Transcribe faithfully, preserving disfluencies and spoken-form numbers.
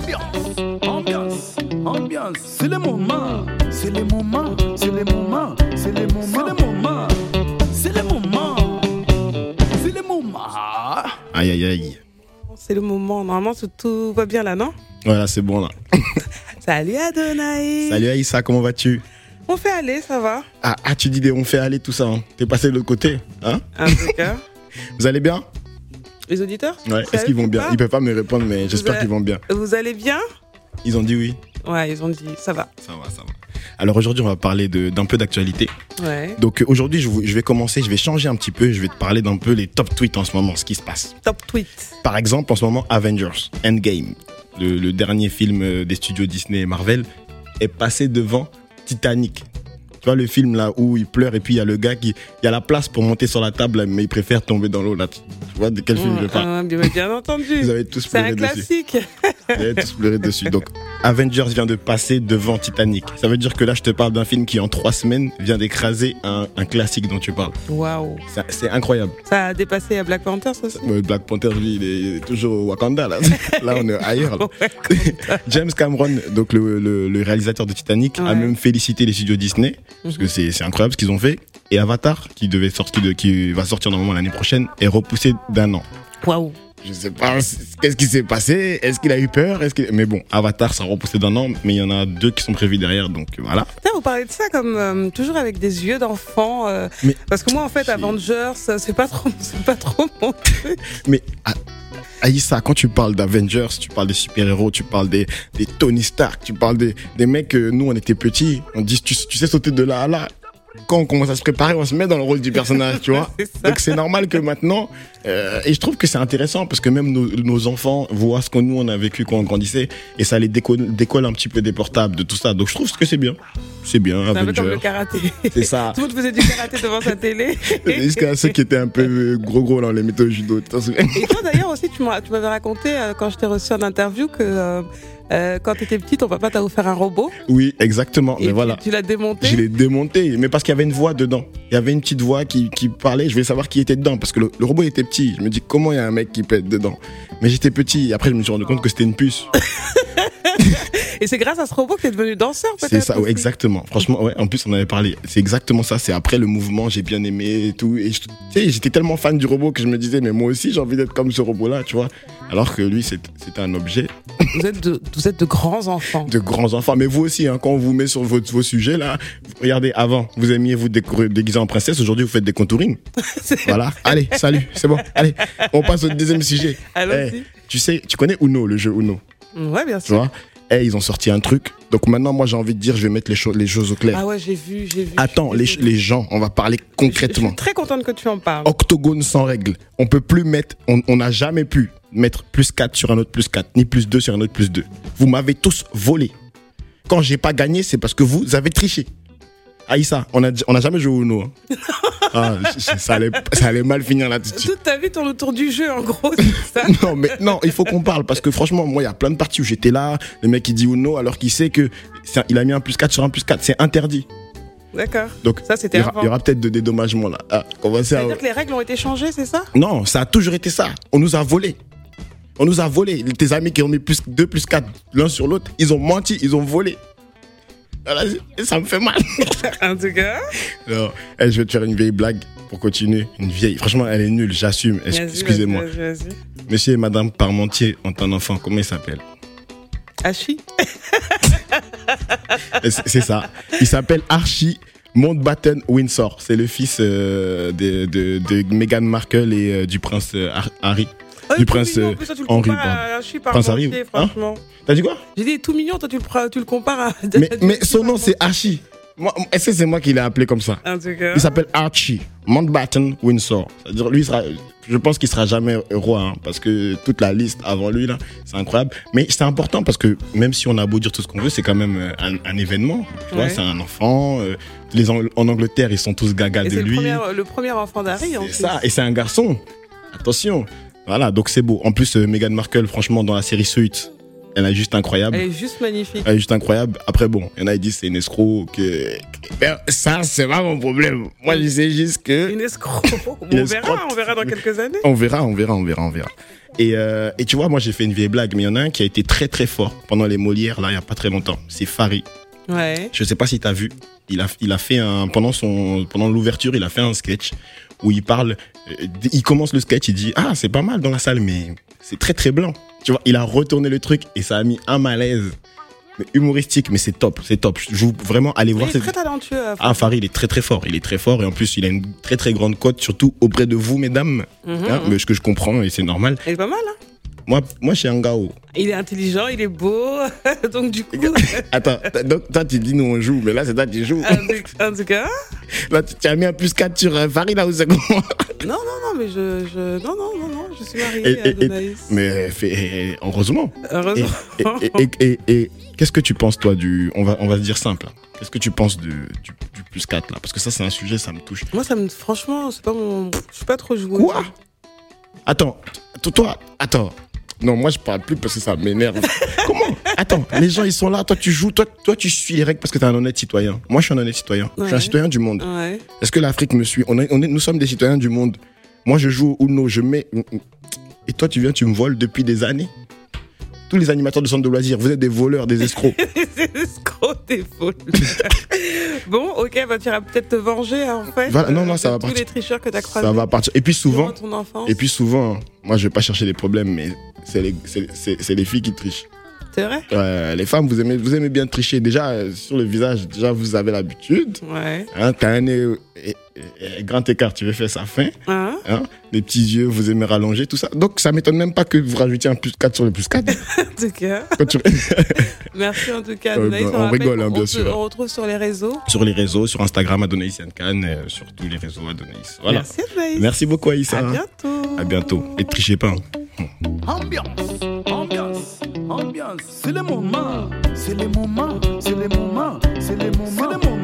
Ambiance, ambiance, ambiance. C'est le moment, c'est le moment, c'est le moment, c'est le moment, c'est le moment, c'est le moment, c'est le moment. Aïe aïe aïe. C'est le moment. Normalement, tout, tout va bien là, non? Voilà, c'est bon là. Salut Adonai. Salut Aïssa, comment vas-tu? On fait aller, ça va? Ah, ah tu dis des on fait aller tout ça. Hein. T'es passé de l'autre côté, hein? Un peu cas. Vous allez bien? Les auditeurs? Ouais. Est-ce qu'ils vont bien? Ils peuvent pas me répondre, mais j'espère a... qu'ils vont bien. Vous allez bien? Ils ont dit oui. Ouais, ils ont dit ça va. Ça va, ça va. Alors aujourd'hui, on va parler de, d'un peu d'actualité. Ouais. Donc aujourd'hui, je, je vais commencer, je vais changer un petit peu, je vais te parler d'un peu les top tweets en ce moment, ce qui se passe. Top tweet. Par exemple, en ce moment, Avengers Endgame, le, le dernier film des studios Disney et Marvel, est passé devant Titanic. Tu vois le film là où il pleure et puis il y a le gars qui, il y a la place pour monter sur la table mais il préfère tomber dans l'eau là. Tu vois de quel film mmh, je parle? euh, bien, bien entendu. Vous avez tous pleuré dessus. C'est un classique. Vous avez tous pleuré dessus. Donc Avengers vient de passer devant Titanic. Ça veut dire que là je te parle d'un film qui en trois semaines vient d'écraser un, un classique dont tu parles. Waouh. C'est, c'est incroyable. Ça a dépassé Black Panther ça aussi. Black Panther lui il est toujours au Wakanda là. Là on est ailleurs. Là. James Cameron, donc le, le, le réalisateur de Titanic, ouais. a même félicité les studios Disney parce que c'est, c'est incroyable ce qu'ils ont fait. Et Avatar, qui devait sortir, de, qui va sortir normalement l'année prochaine, est repoussé d'un an. Waouh. Je sais pas, qu'est-ce qui s'est passé? Est-ce qu'il a eu peur? Est-ce qu'il... Mais bon, Avatar, ça a repoussé d'un an, mais il y en a deux qui sont prévus derrière, donc voilà. Putain, vous parlez de ça comme euh, toujours avec des yeux d'enfant. Euh, mais parce que moi, en fait, j'ai... Avengers, c'est pas trop, c'est pas trop mon truc. Mais ah, Aïssa, quand tu parles d'Avengers, tu parles des super-héros, tu parles des, des Tony Stark, tu parles des, des mecs que nous, on était petits, on dit, tu, tu sais sauter de là à là. Quand on commence à se préparer, on se met dans le rôle du personnage, tu vois. C'est Donc c'est normal que maintenant, euh, et je trouve que c'est intéressant parce que même nos, nos enfants voient ce que nous on a vécu quand on grandissait et ça les décolle, décolle un petit peu des portables, de tout ça. Donc je trouve que c'est bien, c'est bien. C'est Avengers. Un peu comme le karaté. C'est ça. Tout le monde faisait du karaté devant sa télé. Jusqu'à ceux qui étaient un peu gros gros là, on les mettait au judo. Et toi d'ailleurs aussi, tu, m'as, tu m'avais raconté euh, quand je t'ai reçu en interview que euh, Euh, quand tu étais petit, ton papa t'a offert un robot. Oui, exactement. Et mais voilà. Tu l'as démonté. Je l'ai démonté, mais parce qu'il y avait une voix dedans. Il y avait une petite voix qui, qui parlait. Je voulais savoir qui était dedans parce que le, le robot était petit. Je me dis comment il y a un mec qui peut être dedans. Mais j'étais petit. Et après, je me suis rendu compte que c'était une puce. Et c'est grâce à ce robot que t'es devenu danseur, peut-être. C'est ça, ouais, exactement. Franchement, ouais. En plus, on avait parlé. C'est exactement ça. C'est après le mouvement, j'ai bien aimé et tout. Et je, tu sais, j'étais tellement fan du robot que je me disais, mais moi aussi, j'ai envie d'être comme ce robot-là, tu vois. Alors que lui, c'est, c'était un objet. Vous êtes de, vous êtes de grands enfants. De grands enfants. Mais vous aussi, hein, quand on vous met sur vos, vos sujets, là, regardez, avant, vous aimiez vous décorer, déguiser en princesse. Aujourd'hui, vous faites des contouring. Voilà. Allez, salut. C'est bon. Allez, on passe au deuxième sujet. Allons-y. Hey, tu sais, tu connais Uno, le jeu Uno? Ouais, bien sûr. Tu vois? Hey, ils ont sorti un truc. Donc maintenant, moi, j'ai envie de dire, je vais mettre les, cho- les choses au clair. Ah ouais, j'ai vu, j'ai vu. Attends, j'ai les, vu. les gens, on va parler concrètement. Je suis très contente que tu en parles. Octogone sans règle. On peut plus mettre, on n'a jamais pu mettre plus quatre sur un autre plus quatre, ni plus deux sur un autre plus deux. Vous m'avez tous volé. Quand j'ai pas gagné, c'est parce que vous avez triché. Aïssa, on a, on a jamais joué au Uno. Hein. Ah, ça, allait, ça allait mal finir là tout de suite. Toute ta vie tourne autour du jeu, en gros, c'est ça? Non, mais non, il faut qu'on parle parce que franchement, moi, il y a plein de parties où j'étais là, le mec il dit Uno alors qu'il sait que c'est un, il a mis un plus quatre sur un plus quatre, c'est interdit. D'accord. Donc, ça, c'était il y aura, avant. il y aura peut-être de dédommagement là. Ah, Ça veut à... dire que les règles ont été changées, c'est ça? Non, ça a toujours été ça. On nous a volé. On nous a volé. Tes amis qui ont mis plus deux plus quatre l'un sur l'autre, ils ont menti, ils ont volé. Alors, ça me fait mal. En tout cas. Non, hey, je vais te faire une vieille blague pour continuer. Une vieille. Franchement, elle est nulle, j'assume. Vas-y, Excusez-moi. Vas-y, vas-y. Monsieur et Madame Parmentier ont un enfant. Comment il s'appelle? Archie. c'est, c'est ça. Il s'appelle Archie Mountbatten Windsor. C'est le fils euh, de, de, de Meghan Markle et euh, du prince euh, Harry. Oh, du prince mignon, plus, toi, tu le Henri. Archie Prince Harry. Entier, franchement. Hein? T'as dit quoi? J'ai dit tout mignon, toi tu le, tu le compares à. Mais, mais son nom c'est Archie. Moi, est-ce que c'est moi qui l'ai appelé comme ça? En tout cas. Il s'appelle Archie Mountbatten Windsor. C'est-à-dire, lui, il sera, je pense qu'il sera jamais roi, hein, parce que toute la liste avant lui, là, c'est incroyable. Mais c'est important parce que même si on a beau dire tout ce qu'on veut, c'est quand même un, un événement. Tu ouais. vois, c'est un enfant. Euh, les en, en Angleterre, ils sont tous gaga et de c'est lui. C'est le premier, le premier enfant d'Harry, en C'est plus. ça, et c'est un garçon. Attention. Voilà, donc c'est beau. En plus, euh, Meghan Markle, franchement, dans la série Suits, Elle est juste incroyable. Elle est juste magnifique. Elle est juste incroyable. Après, bon, il y en a qui disent c'est une escroc. Que... Ben, ça, c'est pas mon problème. Moi, je sais juste que. Une escroc. Bon, on verra, on verra dans quelques années. On verra, on verra, on verra, on verra. Et, euh, et tu vois, moi, j'ai fait une vieille blague, mais il y en a un qui a été très, très fort pendant les Molières, là, il n'y a pas très longtemps. C'est Fari. Ouais. Je sais pas si t'as vu. Il a, il a fait un, pendant son, pendant l'ouverture, il a fait un sketch où il parle, euh, il commence le sketch, il dit, ah, c'est pas mal dans la salle, mais c'est très, très blanc. Tu vois, il a retourné le truc et ça a mis un malaise. Mais humoristique, mais c'est top, c'est top. Je veux vraiment aller voir. Il est très talentueux. Fari. Ah, Fari, il est très très fort, il est très fort et en plus il a une très très grande cote, surtout auprès de vous, mesdames. Mm-hmm. Hein, mais ce que je comprends et c'est normal. Il est pas mal, hein. Moi, moi, je suis un gars. Il est intelligent, il est beau, donc du coup. Attends, donc toi tu dis nous on joue, mais là c'est toi qui joues. En tout cas. Là tu as mis un plus quatre sur euh, Fari là où c'est comment? Non, non, non, mais je, je, non, non, non, non, je suis mariée et, à Adonaïs. Mais fait, heureusement. Heureusement. Et, et, et, et, et qu'est-ce que tu penses toi du, on va, on va se dire simple. Qu'est-ce que tu penses du, du, du plus quatre là? Parce que ça c'est un sujet, ça me touche. Moi ça me, franchement, c'est pas mon, je suis pas trop jouée. Quoi? Attends, toi, attends. Non, moi je parle plus parce que ça m'énerve. Comment? Attends, les gens ils sont là, toi tu joues, toi, toi tu suis les règles parce que t'es un honnête citoyen. Moi je suis un honnête citoyen. Ouais. Je suis un citoyen du monde. Ouais. Est-ce que l'Afrique me suit? On est, on est, nous sommes des citoyens du monde. Moi je joue au Uno, je mets. Et toi tu viens, tu me voles depuis des années. Tous les animateurs de centres de loisirs, vous êtes des voleurs, des escrocs. Des escrocs, des voleurs. Bon, ok, bah, tu iras peut-être te venger, hein, en fait. Voilà, non, non, ça va tous partir. les tricheurs que t'as croisés. Ça va partir. Et puis souvent, ton enfance. et puis souvent, moi je vais pas chercher des problèmes, mais c'est les, c'est, c'est, c'est les filles qui trichent. C'est vrai? Euh, les femmes, vous aimez, vous aimez bien tricher. Déjà, euh, sur le visage, déjà, vous avez l'habitude. Ouais. Hein, t'as un nez, euh, et, et, et, grand écart, tu veux faire ça fin. Hein? Hein, les petits yeux, vous aimez rallonger, tout ça. Donc, ça m'étonne même pas que vous rajoutiez un plus quatre sur le plus quatre. En tout cas. Tu... Merci en tout cas, euh, Adonaïs. on, on rigole, hein, bien on sûr. Se, on retrouve sur les réseaux. Sur les réseaux, sur Instagram, Adonaïs Yankan, euh, sur tous les réseaux Adonaïs. Voilà. Merci, Adonaïs. Merci beaucoup, Aïssa. À bientôt. À bientôt. Et trichez pas. Hein. Ambiance, ambiance, ambiance. C'est le moment, c'est le moment, c'est le moment, c'est le moment, c'est le moment.